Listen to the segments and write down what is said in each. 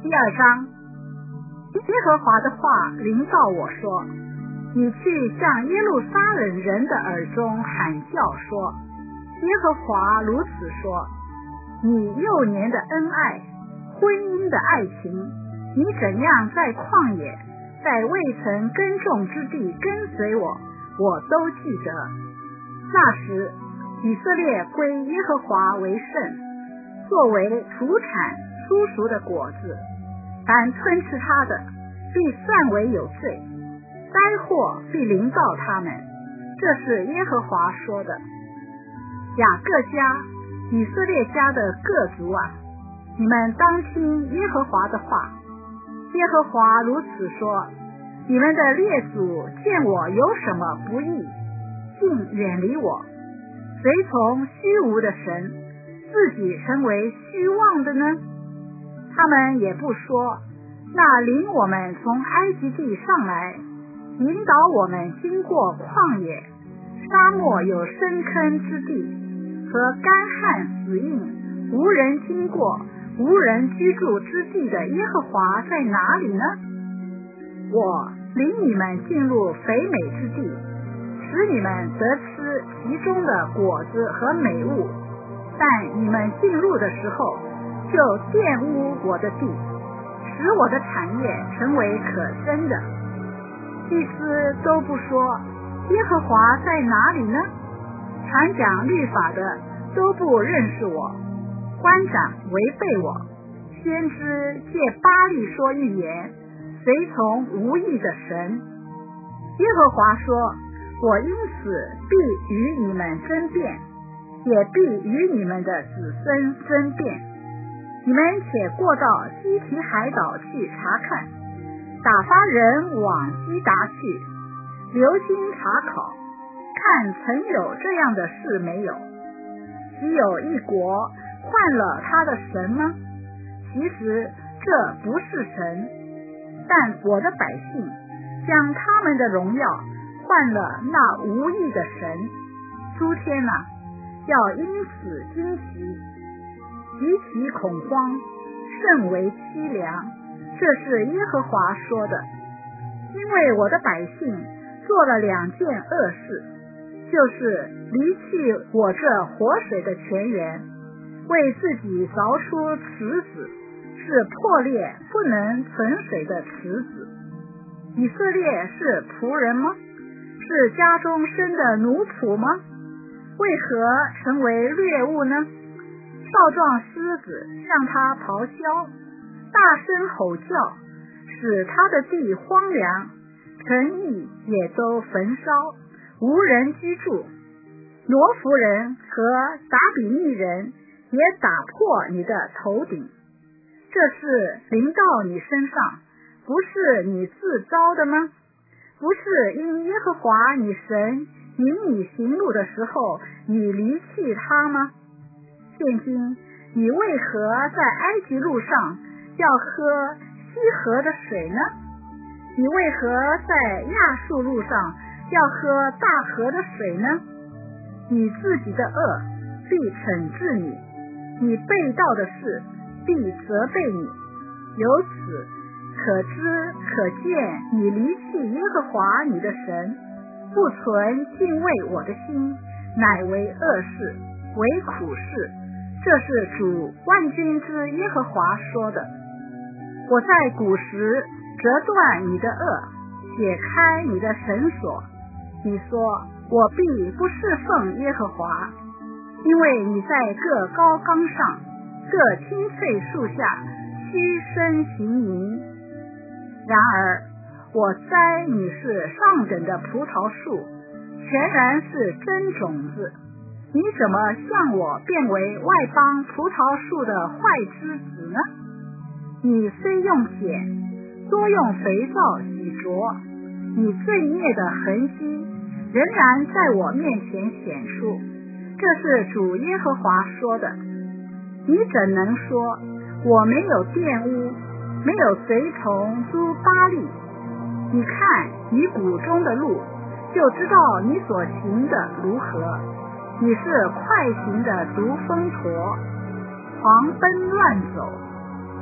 第2章，耶和华的话临到我说，你去向耶路撒冷人的耳中喊叫说，耶和华如此说，你幼年的恩爱，婚姻的爱情，你怎样在旷野，在未曾耕种之地跟随我，我都记得。那时以色列归耶和华为圣，作为土产初熟的果子，凡吞吃它的必算为有罪，灾祸必临到他们。这是耶和华说的。雅各家，以色列家的各族啊，你们当听耶和华的话。耶和华如此说，你们的列祖见我有什么不义，竟远离我，随从虚无的神，自己成为虚妄的呢？他们也不说，那领我们从埃及地上来，引导我们经过旷野、沙漠有深坑之地和干旱死荫，无人经过，无人居住之地的耶和华在哪里呢？我领你们进入肥美之地，使你们得吃其中的果子和美物，但你们进入的时候，就玷污我的地，使我的产业成为可憎的。祭司都不说，耶和华在哪里呢？传讲律法的都不认识我，官长违背我，先知借巴力说预言，随从无义的神。耶和华说，我因此必与你们争辩，也必与你们的子孙争辩。你们且过到基提海岛去查看，打发人往基达去，留心查考，看曾有这样的事没有。只有一国换了他的神吗？其实这不是神，但我的百姓将他们的荣耀换了那无义的神。诸天啊，要因此惊奇，极其恐慌，甚为凄凉。这是耶和华说的。因为我的百姓做了2件恶事，就是离弃我这活水的泉源，为自己凿出池子，是破裂不能存水的池子。以色列是仆人吗？是家中生的奴仆吗？为何成为掠物呢？少壮狮子向他咆哮，大声吼叫，使他的地荒凉，城邑也都焚烧，无人居住。挪弗人和达比尼人也打破你的头顶。这事临到你身上，不是你自招的吗？不是因耶和华你神引你行路的时候，你离弃他吗？现今你为何在埃及路上要喝西河的水呢？你为何在亚述路上要喝大河的水呢？你自己的恶必惩治你，你背道的事必责备你。由此可知可见，你离弃耶和华你的神，不存敬畏我的心，乃为恶事，为苦事。这是主万军之耶和华说的。我在古时折断你的恶，解开你的绳索。你说，我必不侍奉耶和华，因为你在各高冈上、各青翠树下屈身行淫。然而我栽你是上等的葡萄树，全然是真种子，你怎么向我变为外邦葡萄树的坏枝子呢？你虽用碱，多用肥皂洗濯，你罪孽的痕迹仍然在我面前显出。这是主耶和华说的。你怎能说我没有玷污，没有随从诸巴力？你看你谷中的路，就知道你所行的如何。你是快行的如风驼，狂奔乱走，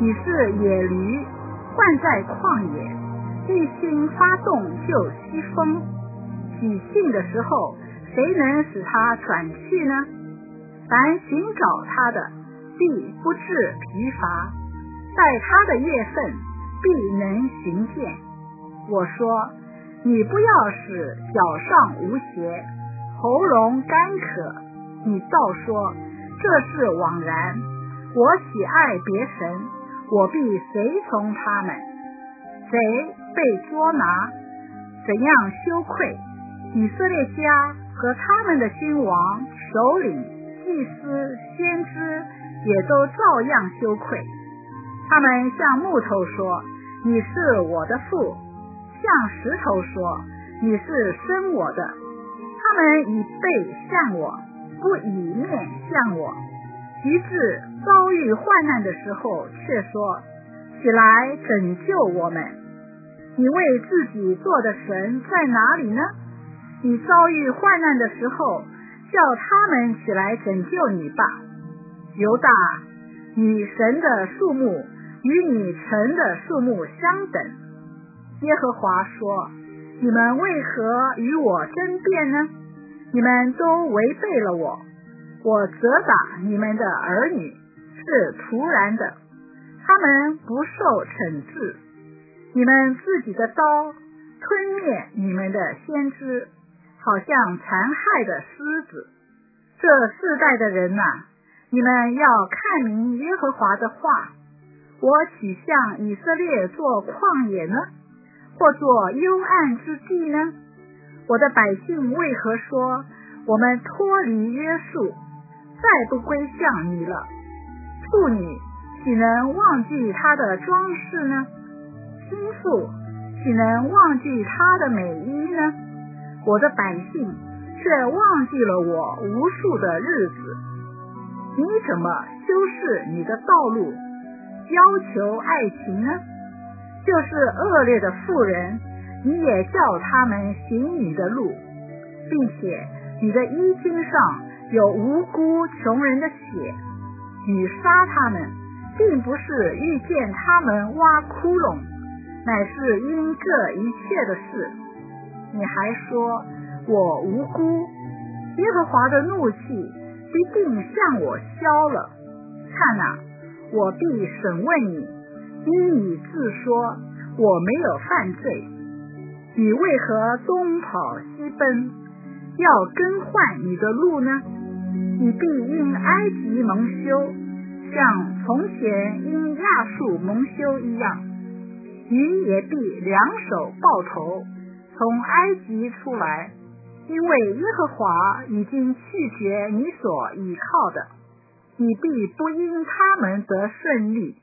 你是野驴，惯在旷野，一心发动就西风。喜庆的时候，谁能使他转去呢？凡寻找他的，必不致疲乏，待他的月份，必能寻见。我说，你不要使脚上无鞋，喉咙干渴，你倒说这是枉然。我喜爱别神，我必随从他们。贼被捉拿，怎样羞愧？以色列家和他们的君王、首领、祭司、先知也都照样羞愧。他们向木头说，你是我的父；向石头说，你是生我的。他们以背向我，不以面向我。及至遭遇患难的时候，却说，起来拯救我们。你为自己做的神在哪里呢？你遭遇患难的时候，叫他们起来拯救你吧。犹大，你神的数目与你城的数目相等。耶和华说，你们为何与我争辩呢？你们都违背了我。我责打你们的儿女是徒然的，他们不受惩治。你们自己的刀吞灭你们的先知，好像残害的狮子。这世代的人啊，你们要看明耶和华的话。我岂向以色列做旷野呢？或做幽暗之地呢？我的百姓为何说，我们脱离约束，再不归向你了？处女岂能忘记她的装饰呢？心腹岂能忘记她的美衣呢？我的百姓却忘记了我无数的日子。你怎么修饰你的道路，要求爱情呢？就是恶劣的妇人，你也叫他们行你的路，并且你的衣襟上有无辜穷人的血。你杀他们，并不是遇见他们挖窟窿，乃是因这一切的事。你还说我无辜，耶和华的怒气必定向我消了。看啊，我必审问你，因你自说我没有犯罪。你为何东跑西奔，要更换你的路呢？你必因埃及蒙羞，像从前因亚述蒙羞一样。你也必两手抱头，从埃及出来，因为耶和华已经弃绝你所倚靠的。你必不因他们得胜利，